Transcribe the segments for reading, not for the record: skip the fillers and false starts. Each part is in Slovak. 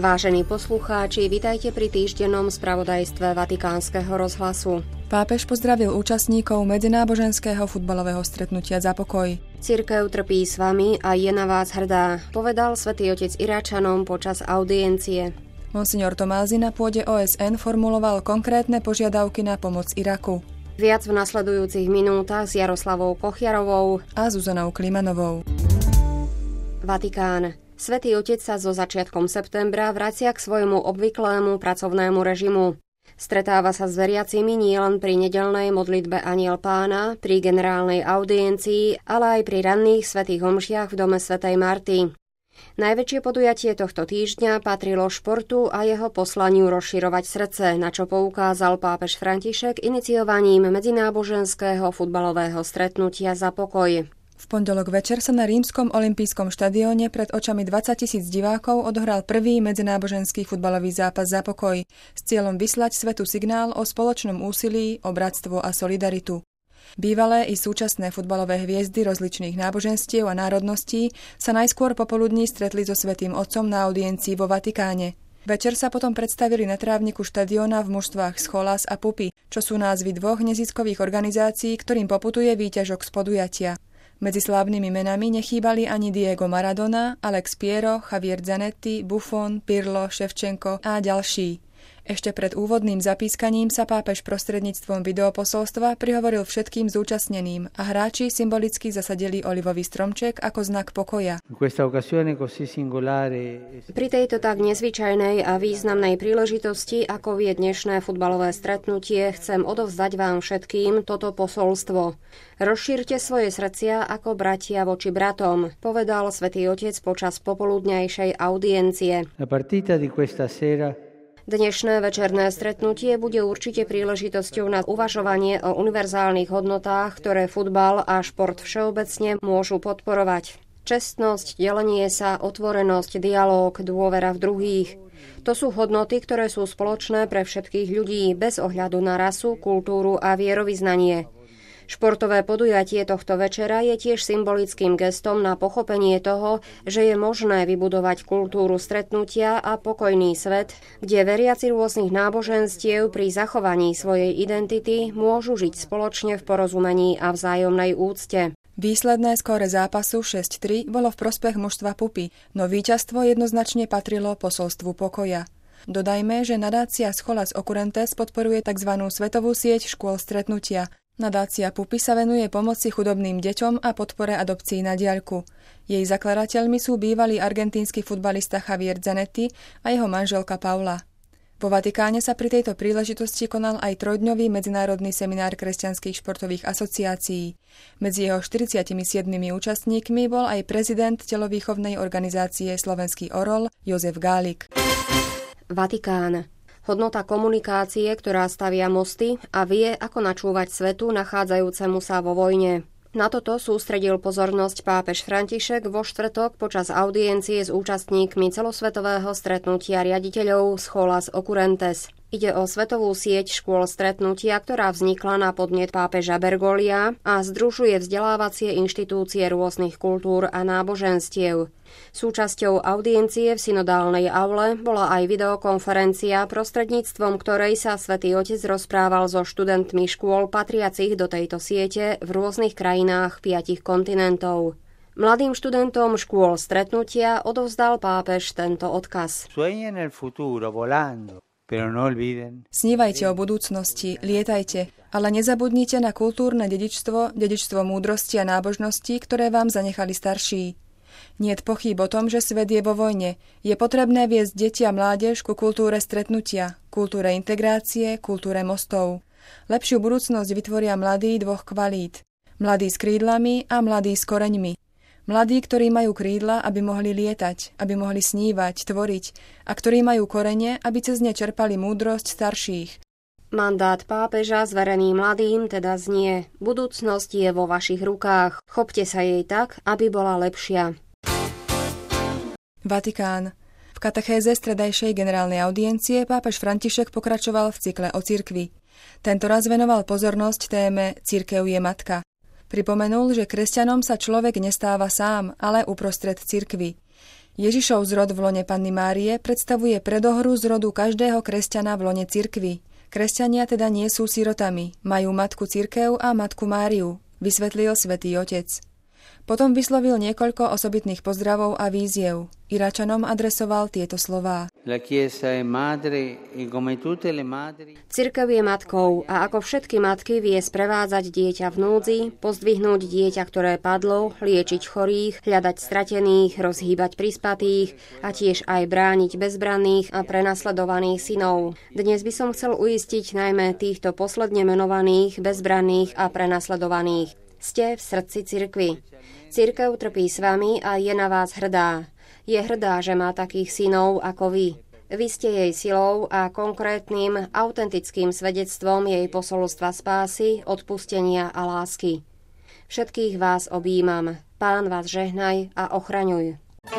Vážení poslucháči, vitajte pri týždennom spravodajstve Vatikánskeho rozhlasu. Pápež pozdravil účastníkov medzináboženského futbalového stretnutia za pokoj. Cirkev trpí s vami a je na vás hrdá, povedal svätý otec Iračanom počas audiencie. Monsignor Tomázy na pôde OSN formuloval konkrétne požiadavky na pomoc Iraku. Viac v nasledujúcich minútach s Jaroslavou Kochiarovou a Zuzanou Klimanovou. Vatikán. Svätý otec sa so začiatkom septembra vracia k svojmu obvyklému pracovnému režimu. Stretáva sa s veriacimi nielen pri nedeľnej modlitbe Anjel Pána, pri generálnej audiencii, ale aj pri ranných svätých omšiach v dome svätej Marty. Najväčšie podujatie tohto týždňa patrilo športu a jeho poslaniu rozširovať srdce, na čo poukázal pápež František iniciovaním medzináboženského futbalového stretnutia za pokoj. V pondelok večer sa na rímskom olympijskom štadióne pred očami 20 000 divákov odohral prvý medzináboženský futbalový zápas za pokoj s cieľom vyslať svetu signál o spoločnom úsilí, o bratstvo a solidaritu. Bývalé i súčasné futbalové hviezdy rozličných náboženstiev a národností sa najskôr popoludní stretli so Svätým Otcom na audiencii vo Vatikáne. Večer sa potom predstavili na trávniku štadióna v mužstvách Scholas a Pupi, čo sú názvy dvoch neziskových organizácií, ktorým poputuje výťažok z podujatia. Medzi slávnymi menami nechýbali ani Diego Maradona, Alex Piero, Javier Zanetti, Buffon, Pirlo, Ševčenko a ďalší. Ešte pred úvodným zapískaním sa pápež prostredníctvom videoposolstva prihovoril všetkým zúčastneným a hráči symbolicky zasadili olivový stromček ako znak pokoja. Pri tejto tak nezvyčajnej a významnej príležitosti, ako je dnešné futbalové stretnutie, chcem odovzdať vám všetkým toto posolstvo. Rozšírte svoje srdcia ako bratia voči bratom, povedal svätý otec počas popoludňajšej audiencie. Dnešné večerné stretnutie bude určite príležitosťou na uvažovanie o univerzálnych hodnotách, ktoré futbal a šport všeobecne môžu podporovať. Čestnosť, delenie sa, otvorenosť, dialóg, dôvera v druhých. To sú hodnoty, ktoré sú spoločné pre všetkých ľudí bez ohľadu na rasu, kultúru a vierovyznanie. Športové podujatie tohto večera je tiež symbolickým gestom na pochopenie toho, že je možné vybudovať kultúru stretnutia a pokojný svet, kde veriaci rôznych náboženstiev pri zachovaní svojej identity môžu žiť spoločne v porozumení a vzájomnej úcte. Výsledné skóre zápasu 6-3 bolo v prospech mužstva Pupi, no víťazstvo jednoznačne patrilo posolstvu pokoja. Dodajme, že nadácia Scholas Occurrentes podporuje tzv. Svetovú sieť škôl stretnutia. Nadácia Pupi sa venuje pomoci chudobným deťom a podpore adopcií na diaľku. Jej zakladateľmi sú bývalý argentínsky futbalista Javier Zanetti a jeho manželka Paula. Vo Vatikáne sa pri tejto príležitosti konal aj trojdňový medzinárodný seminár kresťanských športových asociácií. Medzi jeho 47 účastníkmi bol aj prezident telovýchovnej organizácie Slovenský orol Jozef Gálik. Vatikán. Hodnota komunikácie, ktorá stavia mosty a vie, ako načúvať svetu nachádzajúcemu sa vo vojne. Na toto sústredil pozornosť pápež František vo štvrtok počas audiencie s účastníkmi celosvetového stretnutia riaditeľov Scholas Occurrentes. Ide o svetovú sieť škôl stretnutia, ktorá vznikla na podnet pápeža Bergolia a združuje vzdelávacie inštitúcie rôznych kultúr a náboženstiev. Súčasťou audiencie v synodálnej aule bola aj videokonferencia, prostredníctvom ktorej sa svätý otec rozprával so študentmi škôl patriacich do tejto siete v rôznych krajinách 5 kontinentov. Mladým študentom škôl stretnutia odovzdal pápež tento odkaz. Snívajte o budúcnosti, lietajte, ale nezabudnite na kultúrne dedičstvo múdrosti a nábožnosti, ktoré vám zanechali starší. Niet pochýb o tom, že svet je vo vojne. Je potrebné viesť deti a mládež ku kultúre stretnutia, kultúre integrácie, kultúre mostov. Lepšiu budúcnosť vytvoria mladí dvoch kvalít. Mladí s krídlami a mladí s koreňmi. Mladí, ktorí majú krídla, aby mohli lietať, aby mohli snívať, tvoriť, a ktorí majú korene, aby cez ne čerpali múdrosť starších. Mandát pápeža zverený mladým teda znie: budúcnosť je vo vašich rukách. Chopte sa jej tak, aby bola lepšia. Vatikán. V katechéze stredajšej generálnej audiencie pápež František pokračoval v cykle o cirkvi. Tentoraz venoval pozornosť téme Cirkev je matka. Pripomenul, že kresťanom sa človek nestáva sám, ale uprostred cirkvi. Ježišov zrod v lone Panny Márie predstavuje predohru zrodu každého kresťana v lone cirkvi. Kresťania teda nie sú sirotami, majú matku cirkev a matku Máriu, vysvetlil Svätý Otec. Potom vyslovil niekoľko osobitných pozdravov a výziev. Iračanom adresoval tieto slová. Cirkev je matkou a ako všetky matky vie sprevádzať dieťa v núdzi, pozdvihnúť dieťa, ktoré padlo, liečiť chorých, hľadať stratených, rozhýbať prispatých a tiež aj brániť bezbranných a prenasledovaných synov. Dnes by som chcel uistiť najmä týchto posledne menovaných, bezbranných a prenasledovaných. Ste v srdci cirkvi. Cirkev trpí s vami a je na vás hrdá. Je hrdá, že má takých synov ako vy. Vy ste jej silou a konkrétnym, autentickým svedectvom jej posolstva spásy, odpustenia a lásky. Všetkých vás objímam. Pán vás žehnaj a ochraňuj.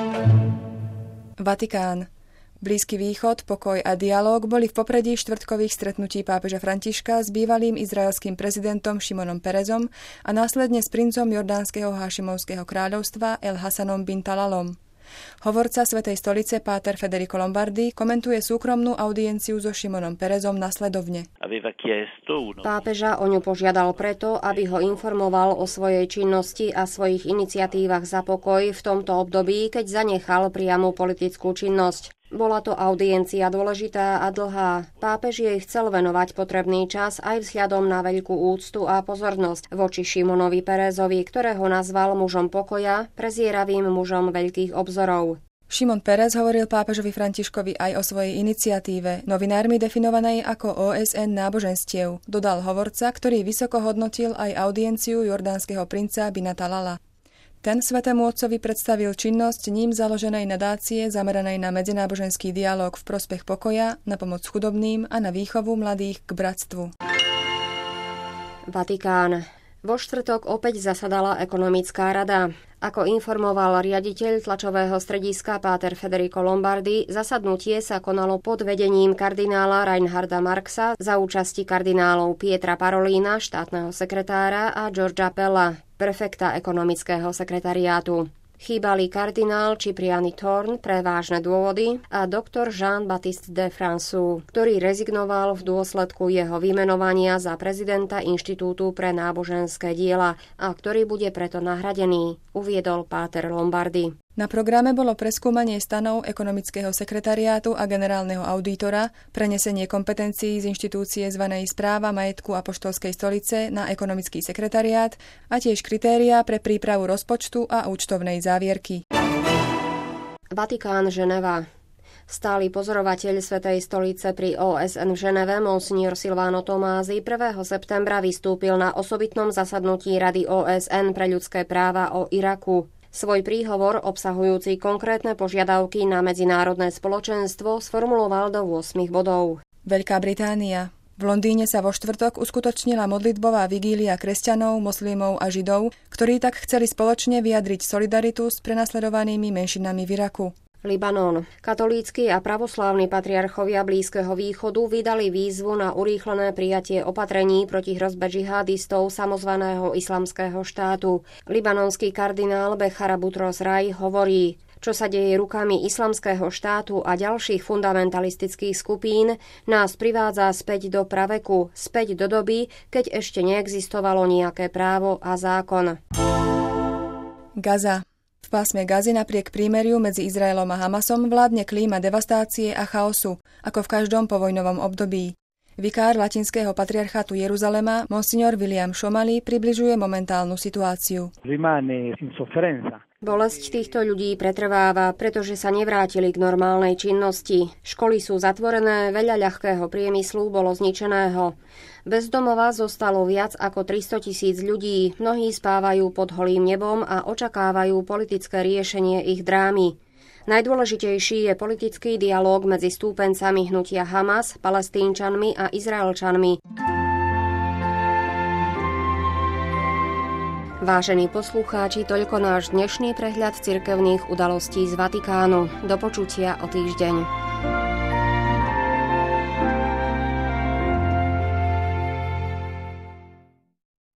Vatikán. Blízky východ, pokoj a dialóg boli v popredí štvrtkových stretnutí pápeža Františka s bývalým izraelským prezidentom Šimonom Perezom a následne s princom jordánskeho Hášimovského kráľovstva El Hasanom bin Talalom. Hovorca Svätej stolice páter Federico Lombardi komentuje súkromnú audienciu so Šimonom Perezom nasledovne. Pápeža o ňu požiadal preto, aby ho informoval o svojej činnosti a svojich iniciatívach za pokoj v tomto období, keď zanechal priamu politickú činnosť. Bola to audiencia dôležitá a dlhá. Pápež jej chcel venovať potrebný čas aj vzhľadom na veľkú úctu a pozornosť voči Šimonovi Perezovi, ktorého nazval mužom pokoja, prezieravým mužom veľkých obzorov. Šimon Perez hovoril pápežovi Františkovi aj o svojej iniciatíve, novinármi definovanej ako OSN náboženstiev, dodal hovorca, ktorý vysoko hodnotil aj audienciu jordánskeho princa bina Talala. Ten Svätému Otcovi predstavil činnosť ním založenej nadácie zameranej na medzináboženský dialóg v prospech pokoja, na pomoc chudobným a na výchovu mladých k bratstvu. Vatikán. Vo štvrtok opäť zasadala ekonomická rada. Ako informoval riaditeľ tlačového strediska páter Federico Lombardi, zasadnutie sa konalo pod vedením kardinála Reinharda Marxa za účasti kardinálov Pietra Parolína, štátneho sekretára, a Georgia Pella, prefekta ekonomického sekretariátu. Chýbali kardinál Cipriani Thorn pre vážne dôvody a doktor Jean-Baptiste de François, ktorý rezignoval v dôsledku jeho vymenovania za prezidenta Inštitútu pre náboženské diela a ktorý bude preto nahradený, uviedol páter Lombardi. Na programe bolo preskúmanie stanov ekonomického sekretariátu a generálneho auditora, prenesenie kompetencií z inštitúcie zvanej Správa majetku Apoštolskej stolice na ekonomický sekretariát a tiež kritériá pre prípravu rozpočtu a účtovnej závierky. Vatikán, Ženeva. Stály pozorovateľ Svätej stolice pri OSN v Ženeve, monsignor Silvano Tomázy, 1. septembra vystúpil na osobitnom zasadnutí Rady OSN pre ľudské práva o Iraku. Svoj príhovor, obsahujúci konkrétne požiadavky na medzinárodné spoločenstvo, sformuloval do 8 bodov. Veľká Británia. V Londýne sa vo štvrtok uskutočnila modlitbová vigília kresťanov, moslimov a židov, ktorí tak chceli spoločne vyjadriť solidaritu s prenasledovanými menšinami v Iraku. Libanon. Katolícki a pravoslávni patriarchovia Blízkeho východu vydali výzvu na urýchlené prijatie opatrení proti hrozbe džihadistov samozvaného islamského štátu. Libanonský kardinál Bechara Butros Rai hovorí: čo sa deje rukami islamského štátu a ďalších fundamentalistických skupín, nás privádza späť do praveku, späť do doby, keď ešte neexistovalo nejaké právo a zákon. Gaza. V pásme Gazy napriek prímeriu medzi Izraelom a Hamasom vládne klíma devastácie a chaosu, ako v každom povojnovom období. Vikár latinského patriarchátu Jeruzalema, monsignor William Šomali, približuje momentálnu situáciu. Bolesť týchto ľudí pretrváva, pretože sa nevrátili k normálnej činnosti. Školy sú zatvorené, veľa ľahkého priemyslu bolo zničeného. Bez domova zostalo viac ako 300 000 ľudí, mnohí spávajú pod holým nebom a očakávajú politické riešenie ich drámy. Najdôležitejší je politický dialóg medzi stúpencami hnutia Hamas, Palestínčanmi a Izraelčanmi. Vážení poslucháči, toľko náš dnešný prehľad cirkevných udalostí z Vatikánu. Do počutia o týždeň.